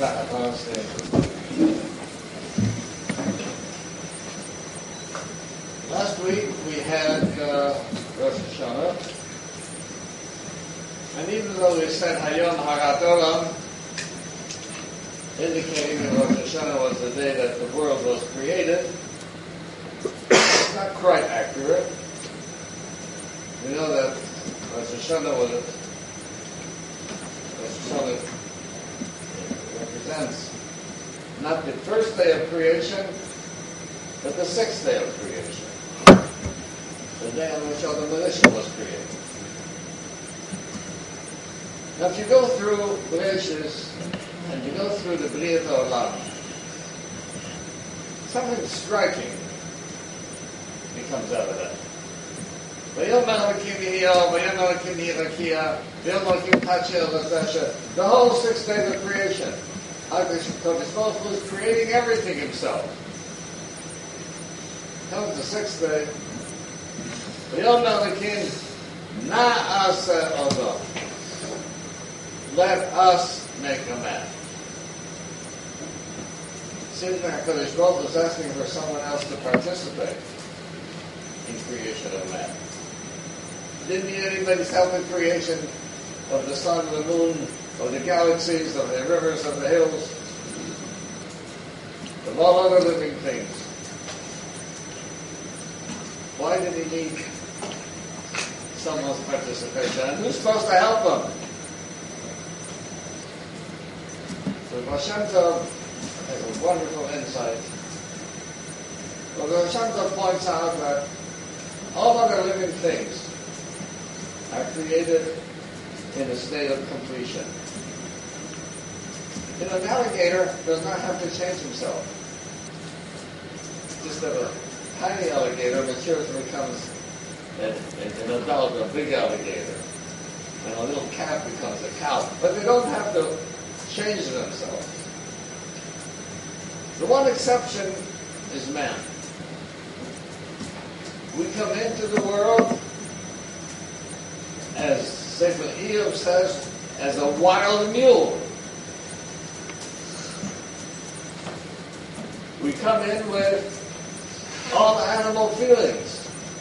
Last week we had Rosh Hashanah, and even though we said Hayom Harat Olam, indicating that Rosh Hashanah was the day that the world was created, it's not quite accurate. We know that Rosh Hashanah represents not the first day of creation, but the sixth day of creation. The day on which Adam Elisha was created. Now if you go through Bereshis, and you go through the Briyat Olam, something striking becomes out of that. The whole 6 days of creation, HaKadosh Baruch Hu was creating everything himself. Comes the 6th day. Let us make a man. Seems like HaKadosh Baruch Hu was asking for someone else to participate in creation of man. Didn't need anybody's help in creation of the sun, the moon, of the galaxies, of the rivers, of the hills, of all other living things. Why did he need someone's participation? And who's supposed to help him? So Baal Shem Tov has a wonderful insight. Well, Baal Shem Tov points out that all other living things are created in a state of completion. You know, an alligator does not have to change himself. Just that a tiny alligator matures and becomes an adult, a big alligator. And a little calf becomes a cow. But they don't have to change themselves. The one exception is man. We come into the world, as Sefer Eov says, as a wild mule. We come in with all the animal feelings.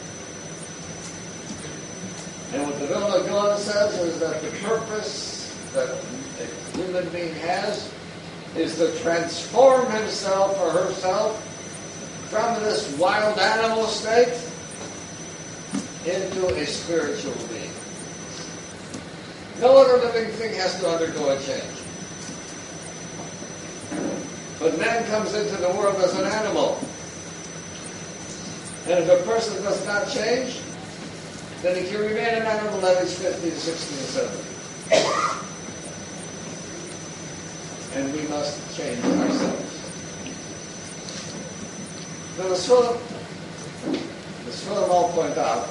And what the Vilna Gaon says is that the purpose that a human being has is to transform himself or herself from this wild animal state into a spiritual being. No other living thing has to undergo a change. But man comes into the world as an animal. And if a person does not change, then he can remain an animal at age 50 to 60 and 70. And we must change ourselves. Now the Sforim all point out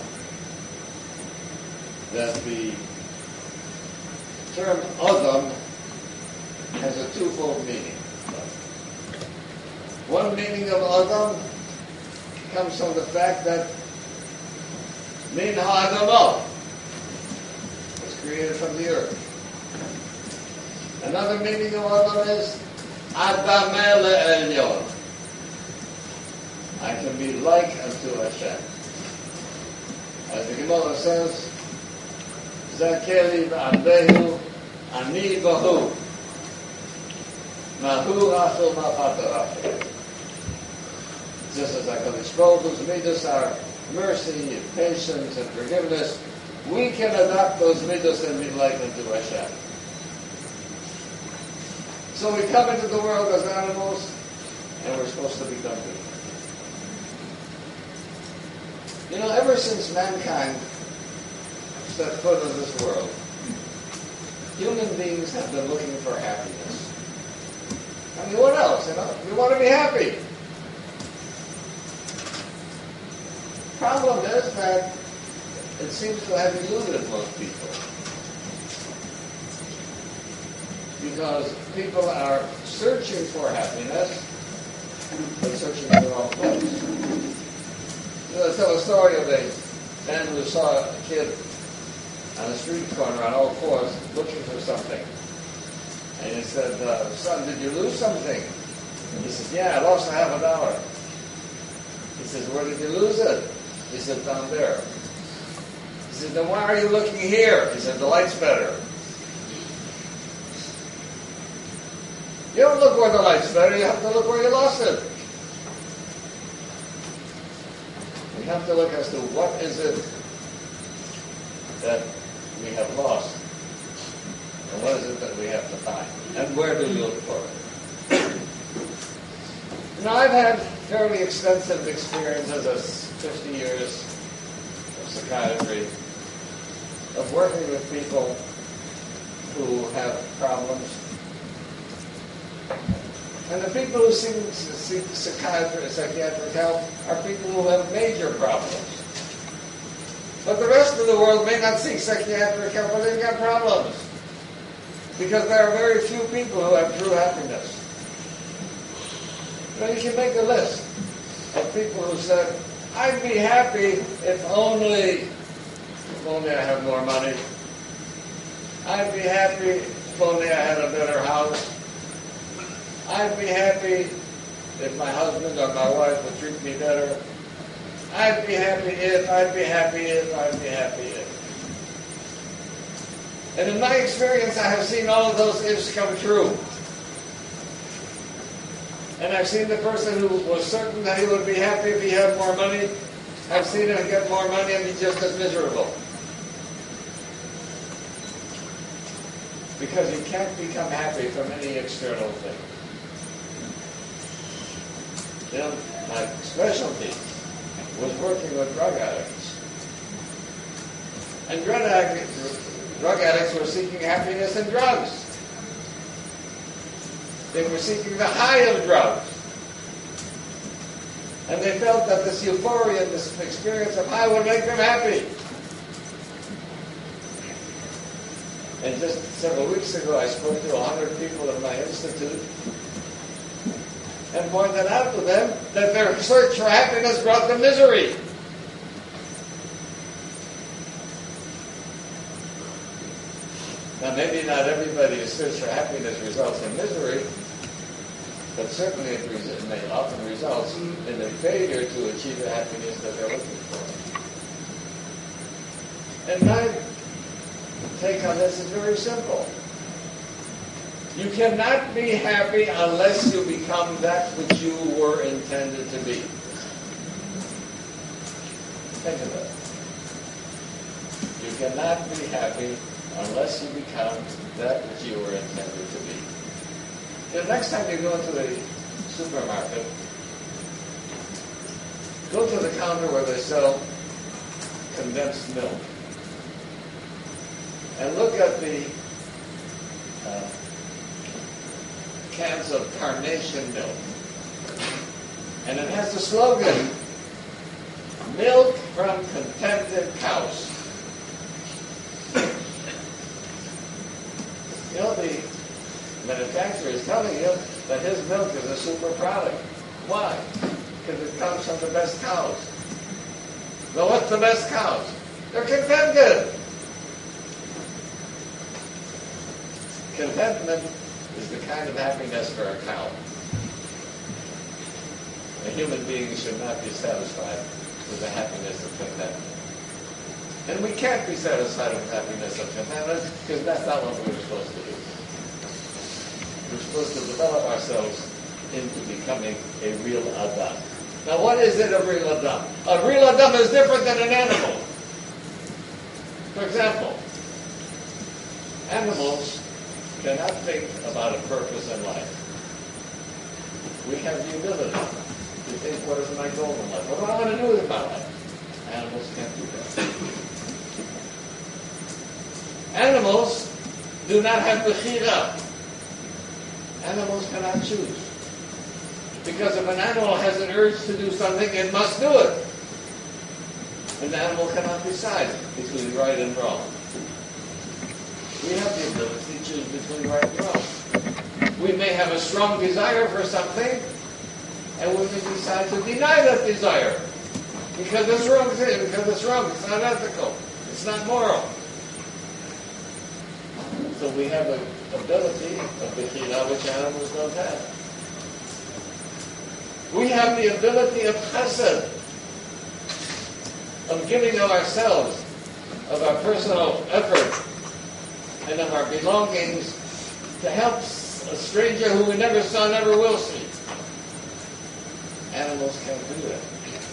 that the term Adam has a twofold meaning. One meaning of Adam comes from the fact that Min Ha'adamah was created from the earth. Another meaning of Adam is Adameh le'elyon. I can be like unto Hashem. As the Gemara says, Zakeli v'abehu ani bahu mahu rachel ma'pata rachel. Just as HaKadosh Baruch Hu's midas are mercy, and patience, and forgiveness, we can adopt those midas and be like unto Hashem. So we come into the world as animals, and we're supposed to become good. You know, ever since mankind set foot on this world, human beings have been looking for happiness. I mean, what else? You know, we want to be happy. Problem is that it seems to have eluded most people. Because people are searching for happiness, but searching in the wrong place. You know, I tell a story of a man who saw a kid on a street corner on all fours looking for something. And he said, son, did you lose something? And he said, yeah, I lost $50. He says, where did you lose it? He said, down there. He said, then why are you looking here? He said, the light's better. You don't look where the light's better, you have to look where you lost it. We have to look as to what is it that we have lost, and what is it that we have to find, and where do we look for it? Now, I've had fairly extensive experiences as 50 years of psychiatry, of working with people who have problems. And the people who seek psychiatric help are people who have major problems. But the rest of the world may not seek psychiatric help, but they've got problems. Because there are very few people who have true happiness. You know, you can make a list of people who said, I'd be happy if only I had more money. I'd be happy if only I had a better house. I'd be happy if my husband or my wife would treat me better. I'd be happy if. And in my experience, I have seen all of those ifs come true. And I've seen the person who was certain that he would be happy if he had more money. I've seen him get more money and be just as miserable. Because you can't become happy from any external thing. You know, my specialty was working with drug addicts. And drug addicts were seeking happiness in drugs. They were seeking the high of drugs. And they felt that this euphoria, this experience of high would make them happy. And just several weeks ago, I spoke to 100 people in my institute and pointed out to them that their search for happiness brought them misery. Now, maybe not everybody's search for happiness results in misery, but certainly it may often results in a failure to achieve the happiness that they're looking for. And my take on this is very simple. You cannot be happy unless you become that which you were intended to be. Think of it. You cannot be happy unless you become that which you were intended to be. The next time you go into the supermarket, go to the counter where they sell condensed milk and look at the cans of carnation milk. And it has the slogan, milk from contented cows. You know, the manufacturer is telling you that his milk is a super product. Why? Because it comes from the best cows. Now, what's the best cows? They're contented. Contentment is the kind of happiness for a cow. A human being should not be satisfied with the happiness of contentment. And we can't be satisfied with happiness of contentment because that's not what we're supposed to do. We're supposed to develop ourselves into becoming a real Adam. Now, what is it, a real Adam? A real Adam is different than an animal. For example, animals cannot think about a purpose in life. We have the ability to think, what is my goal in life? What do I want to do with my life? Animals can't do that. Animals do not have bechira. Animals cannot choose. Because if an animal has an urge to do something, it must do it. And the animal cannot decide between right and wrong. We have the ability to choose between right and wrong. We may have a strong desire for something, and we may decide to deny that desire. Because it's wrong, it's not ethical, it's not moral. So we have ability of Bechira which animals don't have. We have the ability of chesed, of giving of ourselves, of our personal effort, and of our belongings to help a stranger who we never saw, never will see. Animals can't do that.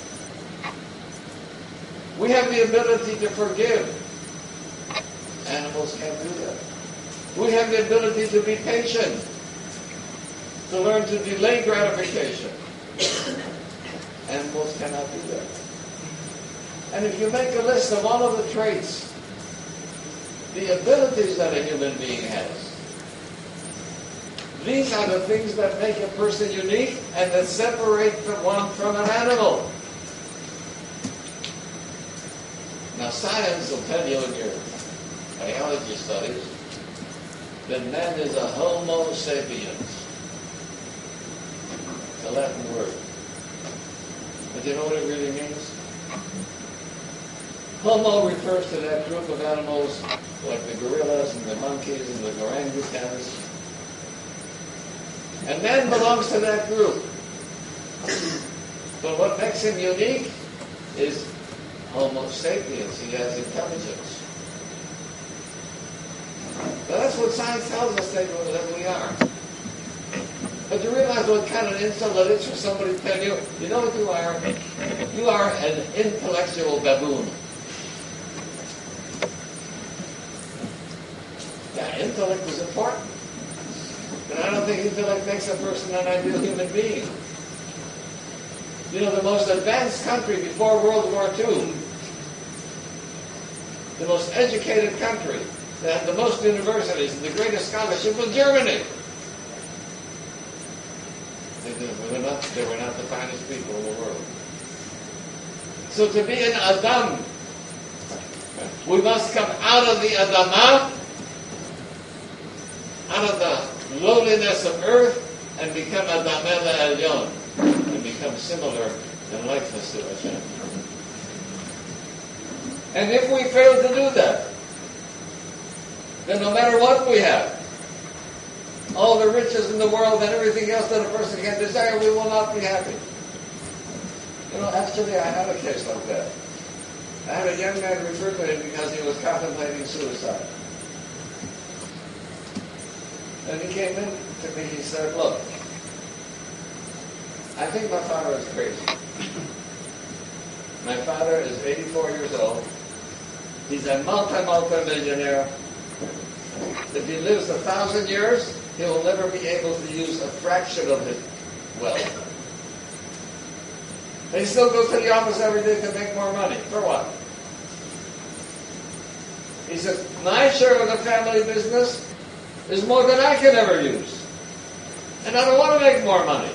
We have the ability to forgive. Animals can't do that. We have the ability to be patient, to learn to delay gratification. Animals cannot do that. And if you make a list of all of the traits, the abilities that a human being has, these are the things that make a person unique and that separate the one from an animal. Now science will tell you in your biology studies that man is a Homo sapiens. It's a Latin word. But you know what it really means? Homo refers to that group of animals like the gorillas and the monkeys and the orangutans. And man belongs to that group. But what makes him unique is Homo sapiens. He has intelligence. Now that's what science tells us that we are. But you realize what kind of insult it is for somebody to tell you, you know what you are? You are an intellectual baboon. Yeah, intellect is important. But I don't think intellect makes a person an ideal human being. You know, the most advanced country before World War II, the most educated country, that had the most universities and the greatest scholarship was Germany. They were not the finest people in the world. So to be an Adam, we must come out of the Adamah, out of the lowliness of earth, and become Adam El Elyon, and become similar in likeness to Hashem. And if we fail to do that, then no matter what we have, all the riches in the world and everything else that a person can desire, we will not be happy. You know, actually I had a case like that. I had a young man refer to him because he was contemplating suicide. And he came in to me, he said, look, I think my father is crazy. My father is 84 years old. He's a multi-millionaire. If he lives 1,000 years, he will never be able to use a fraction of his wealth. And he still goes to the office every day to make more money. For what? He says, my share of the family business is more than I can ever use. And I don't want to make more money.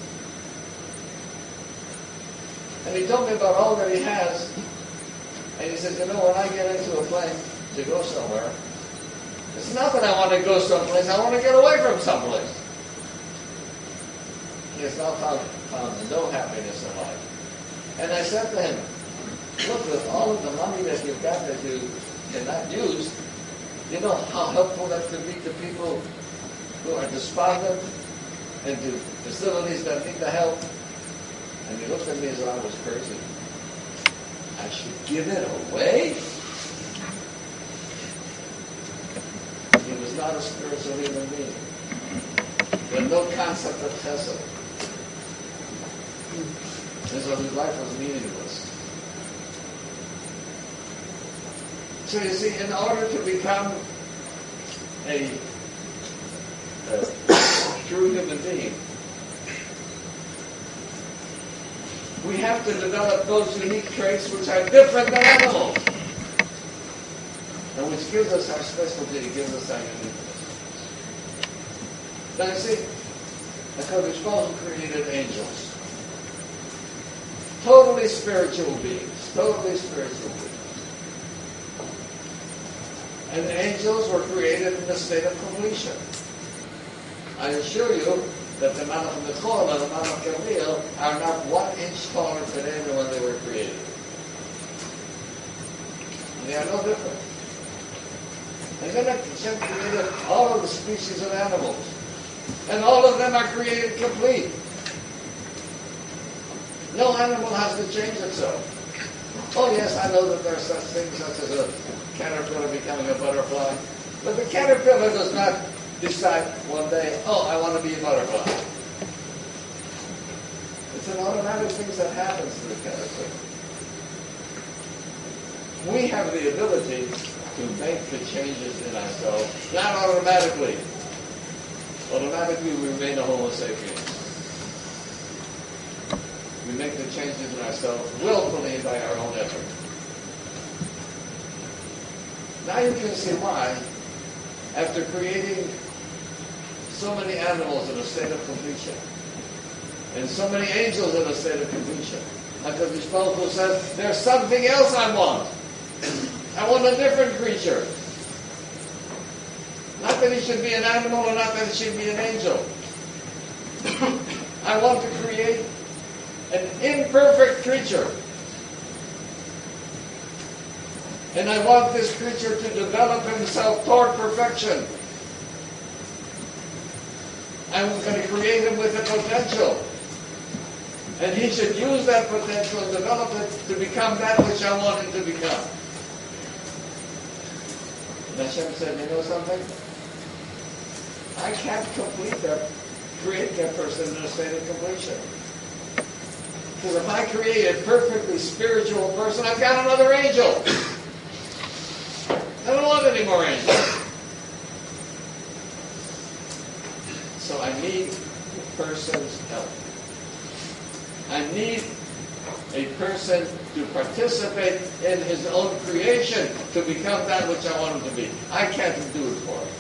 And he told me about all that he has. And he says, you know, when I get into a plane to go somewhere, it's not that I want to go someplace, I want to get away from someplace. He has now found no happiness in life. And I said to him, look, with all of the money that you've got that you cannot use, you know how helpful that could be to people who are despondent and to facilities that need the help. And he looked at me as though I was crazy. I should give it away? He was not a spiritual human being. He had no concept of chesed. And so his life was meaningless. So you see, in order to become a true human being, we have to develop those unique traits which are different than animals, and which gives us our specialty, gives us our uniqueness. Now you see, HaKadosh Baruch Hu created angels. Totally spiritual beings. Totally spiritual beings. And the angels were created in the state of completion. I assure you that the Malach Michal and the Malach Gabriel are not 1 inch taller today than when they were created. They are no different. And then Hashem created all of the species of animals. And all of them are created complete. No animal has to change itself. Oh yes, I know that there are such things such as a caterpillar becoming a butterfly. But the caterpillar does not decide one day, oh, I want to be a butterfly. It's an automatic thing that happens to the caterpillar. We have the ability to make the changes in ourselves, not automatically. Automatically we remain a Homo sapiens. We make the changes in ourselves willfully by our own effort. Now you can see why, after creating so many animals in a state of completion, and so many angels in a state of completion, HaKadosh Baruch Hu says, there's something else I want. I want a different creature. Not that he should be an animal or not that he should be an angel. I want to create an imperfect creature. And I want this creature to develop himself toward perfection. I'm going to create him with a potential. And he should use that potential and develop it to become that which I want him to become. And Hashem said, you know something? I can't create that person in a state of completion. Because if I create a perfectly spiritual person, I've got another angel. I don't want any more angels. So I need the person's help. I need a person to participate in his own creation to become that which I want him to be. I can't do it for him.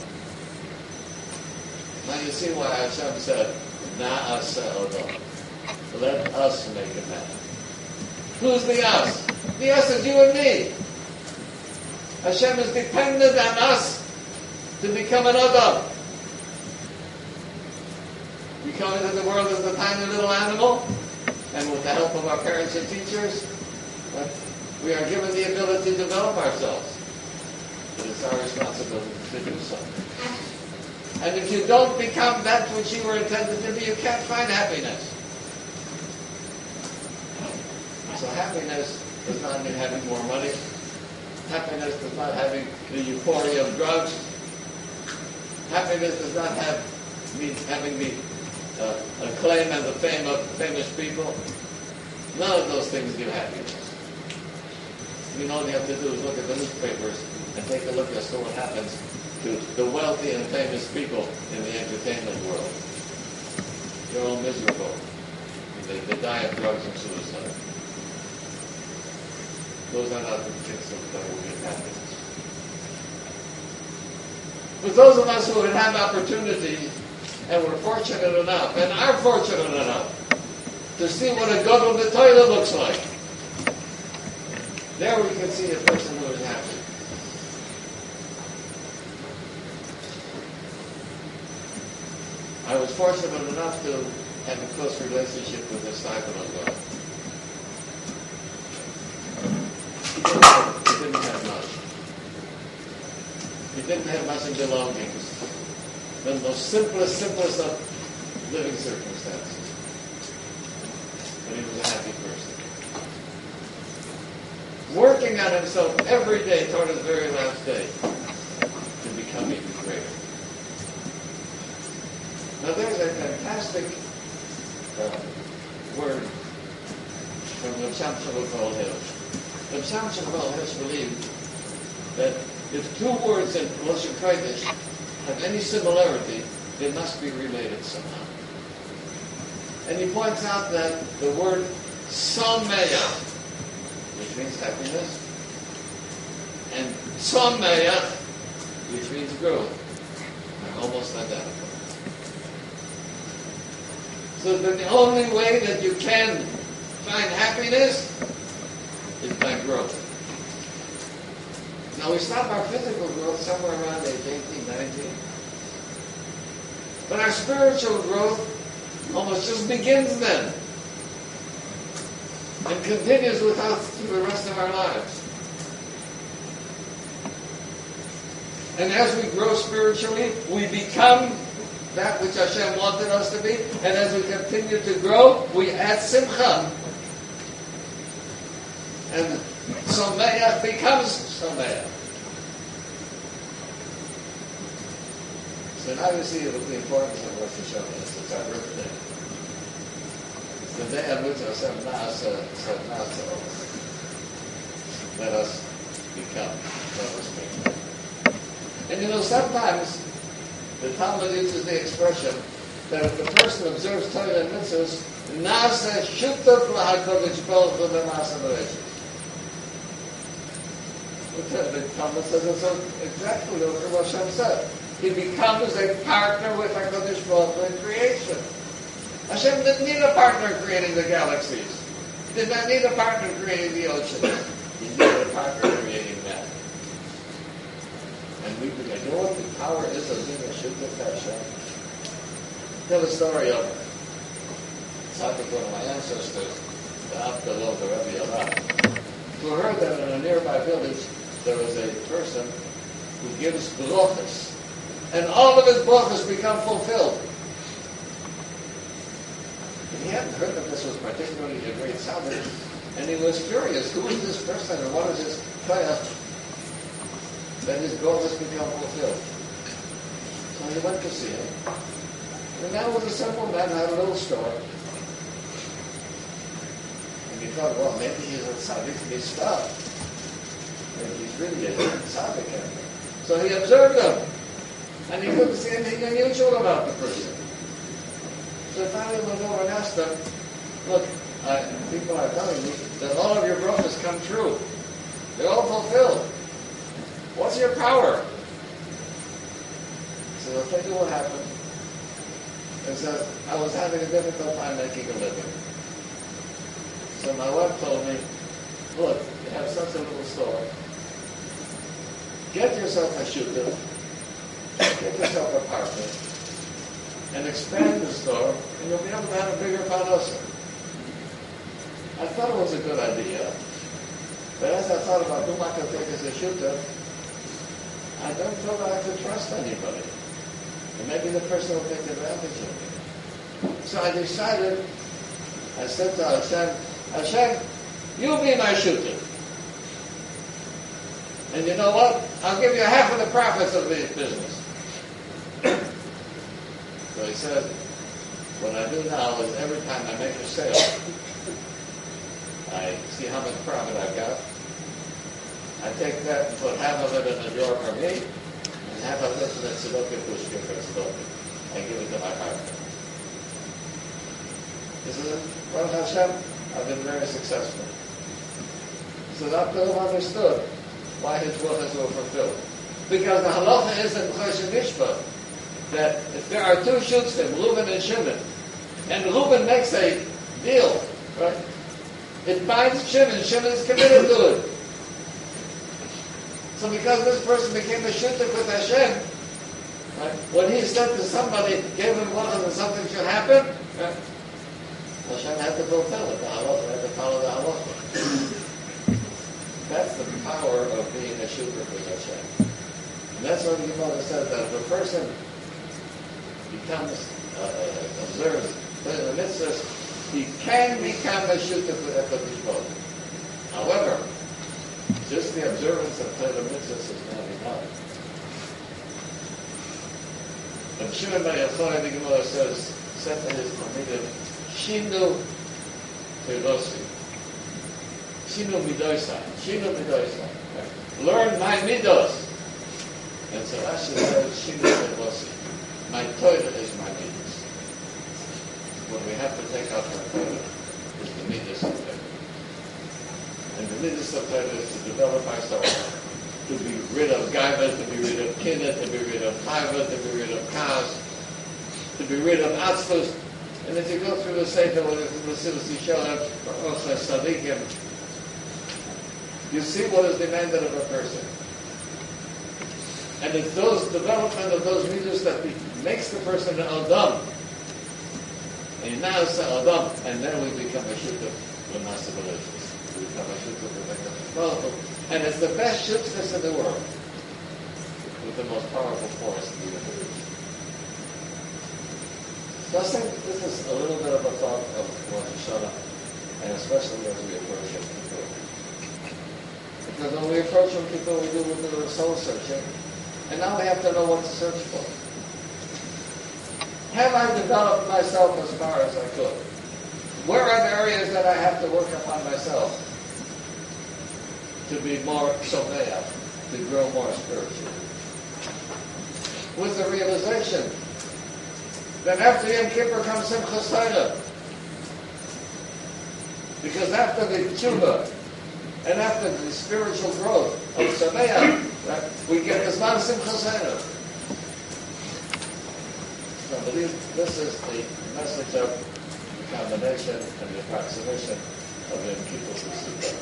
Now you see why Hashem said, Na'aseh Odom. Let us make it happen. Who's the us? The us is you and me. Hashem is dependent on us to become an Adam. We come into the world as a tiny little animal, and with the help of our parents and teachers, we are given the ability to develop ourselves. But it's our responsibility to do so. And if you don't become that which you were intended to be, you can't find happiness. So happiness does not mean having more money. Happiness does not having the euphoria of drugs. Happiness does not mean having the acclaim and the fame of famous people. None of those things give happiness. All you have to do is look at the newspapers and take a look as to what happens to the wealthy and famous people in the entertainment world. They're all miserable. They die of drugs and suicide. Those are not the things that will give happiness. But those of us who would have opportunity and we're fortunate enough, and are fortunate enough, to see what a gadol b'Torah looks like, there we can see a person who is happy. I was fortunate enough to have a close relationship with the disciple of God. He didn't have much. He didn't have much in belongings. The most simplest of living circumstances. But he was a happy person. Working on himself every day toward his very last day to become even greater. Now there's a fantastic word from the Shamshul Kol Hirsch. The Shamshul Kol Hirsch believed that if two words in Lashon Kodesh have any similarity, they must be related somehow. And he points out that the word Sameach, which means happiness, and Sameach, which means growth, are almost identical. So that the only way that you can find happiness is by growth. Now we stop our physical growth somewhere around age 18, 19. But our spiritual growth almost just begins then and continues with us through the rest of our lives. And as we grow spiritually, we become that which Hashem wanted us to be. And as we continue to grow, we add simcha. And Someach becomes Someach. So now you see the importance of Rosh Hashanah. It's our birthday. The day on which Hashem let us become, let us become. And you know, sometimes the Talmud uses the expression that if the person observes Torah and mitzvahs, nasa shutaf l'HaKadosh Baruch Hu b'ma'aseh bereshis. The Talmud says it's exactly what Hashem said. He becomes a partner with HaKadosh Baruch Hu in creation. Hashem didn't need a partner creating the galaxies. He did not need a partner creating the oceans. He needed a partner creating man. And we begin. You know what the power is of being a Shutaf Hashem? Tell the story of Tzaddik, one of my ancestors, the Abdullah, the Rebbe Yalav, who heard that in a nearby village there was a person who gives brachos, and all of his brachos become fulfilled. And he hadn't heard that this was particularly a great tzaddik, and he was curious, who is this person and what is his prayer that his brachos become fulfilled? So he went to see him. And now was a simple man who had a little store. And he thought, well, maybe he's a tzaddik mishtav. Maybe he's really a tzaddik. So he observed him. And he couldn't see anything unusual about the person. So finally went over and asked him, look, people are telling me that all of your brachos come true. They're all fulfilled. What's your power? He said, I'll tell you what happened. He said, I was having a difficult time making a living. So my wife told me, look, you have such a little store. Get yourself a shutaf, get yourself a partner, and expand the store, and you'll be able to have a bigger parnasa. I thought it was a good idea, but as I thought about whom I could take as a shutaf, I don't feel that I could trust anybody. And maybe the person will take advantage of me. So I decided, I said to Hashem, Hashem, you be my shutaf. And you know what? I'll give you half of the profits of this business. So he said, what I do now is every time I make a sale, I see how much profit I've got. I take that and put half of it in a drawer for me, and half of it in a tzedakah pushka for tzedakah. I give it to my partner. He said, well, Hashem, I've been very successful. He said, Abdullah understood why his brachos were fulfilled. Because the halacha is in Choshen Mishpah that if there are two shutzim, Reuben and Shimon, and Reuben makes a deal, right? It binds Shimon. Shimon is committed to it. So because this person became a shutaf with Hashem, right, when he said to somebody, gave him one and something should happen, right, Hashem had to fulfill it. The halacha had to follow the halacha. That's the power of being a shutaf with Hashem. And that's what the Gemara says, that if a person becomes, observes the mitzvahs, he can become a shutaf with HaKadosh Baruch Hu. However, just the observance of Torah mitzvahs is not enough. When Shimon Bar Yochai, the Gemara says, said to his Talmidim, Shinu Terosi. Shinu Midoisai. Shinu Midoisai. Learn my midos. And so Rashi says, Shinu Terosi. My Torah is my midos. What we have to take out from Torah is the midos of Torah. And the midas of Torah is to develop ourselves, to be rid of gaiva, to be rid of kinah, to be rid of taiva, to be rid of kas, to be rid of atzvus. And if you go through the Sefer with the Mesilas Yesharim, or Ochas Tzadikim, you see what is demanded of a person. And it's those development of those midas that makes the person an Adam. And now it's an Adam, and then we become a shutaf l'ma'aseh bereshis. And it's the best shutfus in the world. with the most powerful force in the universe. So I think this is a little bit of a thought of Rosh Hashanah, and especially as we approach Yom Kippur. Because when we approach Yom Kippur, we do a little bit of soul searching, and now we have to know what to search for. Have I developed myself as far as I could? Where are the areas that I have to work upon myself to be more shomeach, to grow more spiritually? With the realization that after Yom Kippur comes Simchas Torah. Because after the tshuva and after the spiritual growth of shomeach, we get the Zman Simchas Torah. So I believe this is the message of the combination and the approximation of Yom Kippur to Sukkot.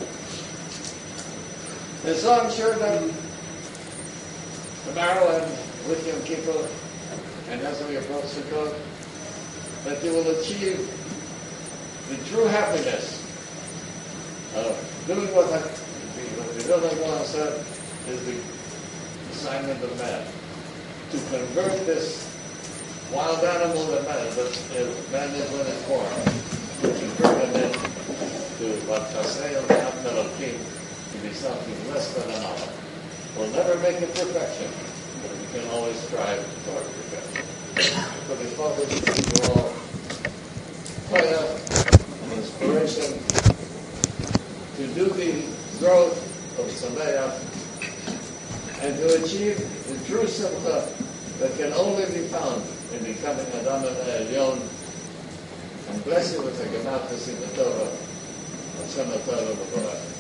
And so I'm sure that tomorrow and with Yom Kippur, and as we approach Sukkot, that you will achieve the true happiness of doing what the Vilna Gaon said is the assignment of man. To convert this wild animal that man is when it's born, to convert him into what Tasei al Elohim, to be something less than an Allah. We'll never make it perfection, but we can always strive toward perfection. So before we all prayer and inspiration to do the growth of Sameach and to achieve the true simcha that can only be found in becoming Adam Elyon, and bless you with the Gematria in the Torah, Hashem Torah B'Borach.